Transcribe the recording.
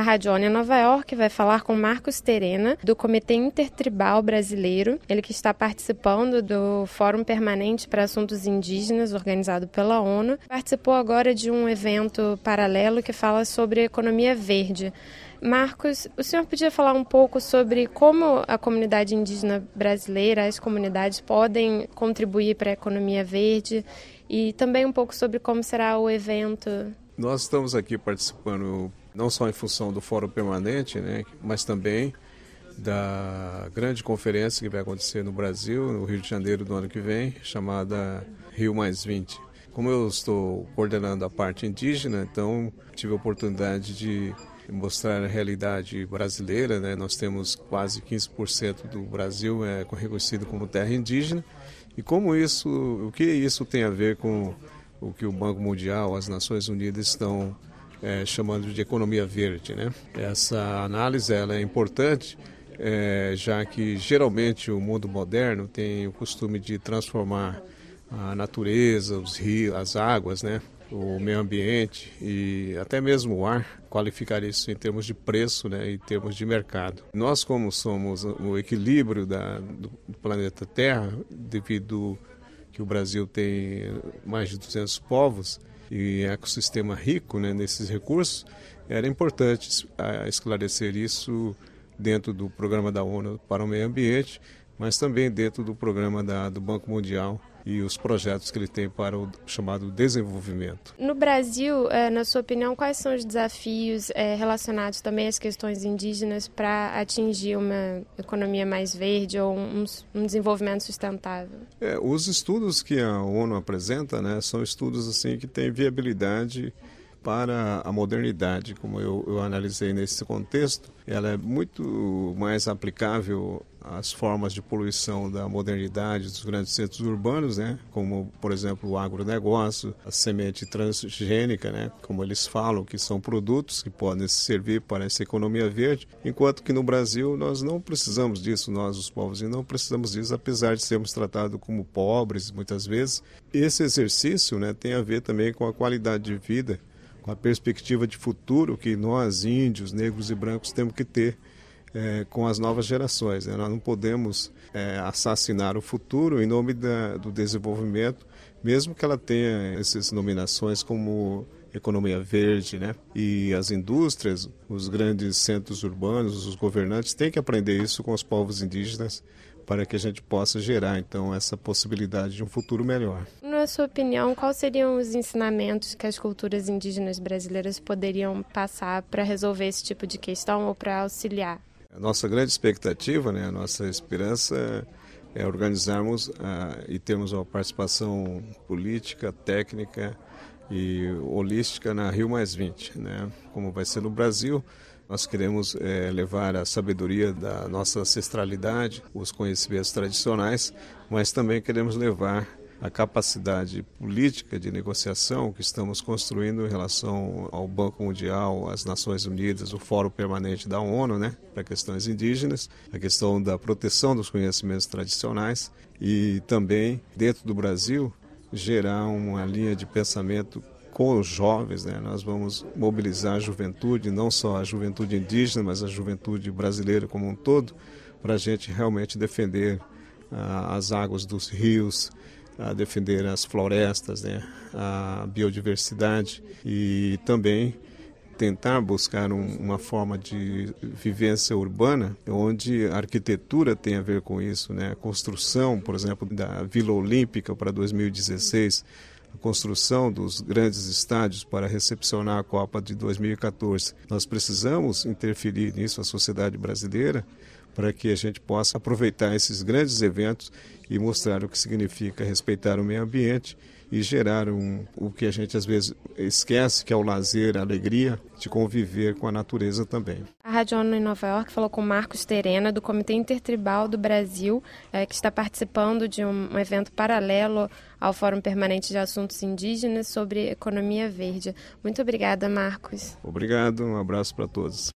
Rádio ONU em Nova York vai falar com Marcos Terena, do Comitê Intertribal Brasileiro, ele que está participando do Fórum Permanente para Assuntos Indígenas, organizado pela ONU. Participou agora de um evento paralelo que fala sobre economia verde. Marcos, o senhor podia falar um pouco sobre como a comunidade indígena brasileira, as comunidades podem contribuir para a economia verde e também um pouco sobre como será o evento? Nós estamos aqui participando não só em função do Fórum Permanente, né, mas também da grande conferência que vai acontecer no Brasil, no Rio de Janeiro do ano que vem, chamada Rio+20. Como eu estou coordenando a parte indígena, então tive a oportunidade de mostrar a realidade brasileira, né? Nós temos quase 15% do Brasil reconhecido como terra indígena. E o que isso tem a ver com o que o Banco Mundial, as Nações Unidas estão chamando de economia verde, né? Essa análise ela é importante, já que geralmente o mundo moderno tem o costume de transformar a natureza, os rios, as águas, né? O meio ambiente e até mesmo o ar, qualificar isso em termos de preço, né, em termos de mercado. Nós, como somos o equilíbrio do planeta Terra, devido que o Brasil tem mais de 200 povos e ecossistema rico, né, nesses recursos, era importante esclarecer isso dentro do programa da ONU para o meio ambiente, mas também dentro do programa do Banco Mundial e os projetos que ele tem para o chamado desenvolvimento. No Brasil, na sua opinião, quais são os desafios relacionados também às questões indígenas para atingir uma economia mais verde ou um desenvolvimento sustentável? Os estudos que a ONU apresenta, né, são estudos assim, que têm viabilidade para a modernidade, como eu analisei nesse contexto. Ela é muito mais aplicável às formas de poluição da modernidade dos grandes centros urbanos, né? Como, por exemplo, o agronegócio, a semente transgênica, né? Como eles falam, que são produtos que podem servir para essa economia verde, enquanto que no Brasil nós não precisamos disso, nós os povos, e não precisamos disso, apesar de sermos tratados como pobres muitas vezes. Esse exercício, né, tem a ver também com a qualidade de vida, com a perspectiva de futuro que nós, índios, negros e brancos, temos que ter com as novas gerações, né? Nós não podemos assassinar o futuro em nome do desenvolvimento, mesmo que ela tenha essas nominações como economia verde, né? E as indústrias, os grandes centros urbanos, os governantes têm que aprender isso com os povos indígenas para que a gente possa gerar, então, essa possibilidade de um futuro melhor. Na sua opinião, quais seriam os ensinamentos que as culturas indígenas brasileiras poderiam passar para resolver esse tipo de questão ou para auxiliar? A nossa grande expectativa, né, a nossa esperança é organizarmos e termos uma participação política, técnica e holística na Rio+20, né? Como vai ser no Brasil, nós queremos levar a sabedoria da nossa ancestralidade, os conhecimentos tradicionais, mas também queremos levar a capacidade política de negociação que estamos construindo em relação ao Banco Mundial, às Nações Unidas, o Fórum Permanente da ONU, né, para questões indígenas, a questão da proteção dos conhecimentos tradicionais e também, dentro do Brasil, gerar uma linha de pensamento com os jovens, né? Nós vamos mobilizar a juventude, não só a juventude indígena, mas a juventude brasileira como um todo, para a gente realmente defender as águas dos rios, a defender as florestas, né? A biodiversidade e também tentar buscar uma forma de vivência urbana onde a arquitetura tem a ver com isso, né? A construção, por exemplo, da Vila Olímpica para 2016, a construção dos grandes estádios para recepcionar a Copa de 2014. Nós precisamos interferir nisso, a sociedade brasileira, para que a gente possa aproveitar esses grandes eventos e mostrar o que significa respeitar o meio ambiente e gerar o que a gente às vezes esquece, que é o lazer, a alegria de conviver com a natureza também. A Rádio ONU em Nova York falou com Marcos Terena, do Comitê Intertribal do Brasil, que está participando de um evento paralelo ao Fórum Permanente de Assuntos Indígenas sobre economia verde. Muito obrigada, Marcos. Obrigado, um abraço para todos.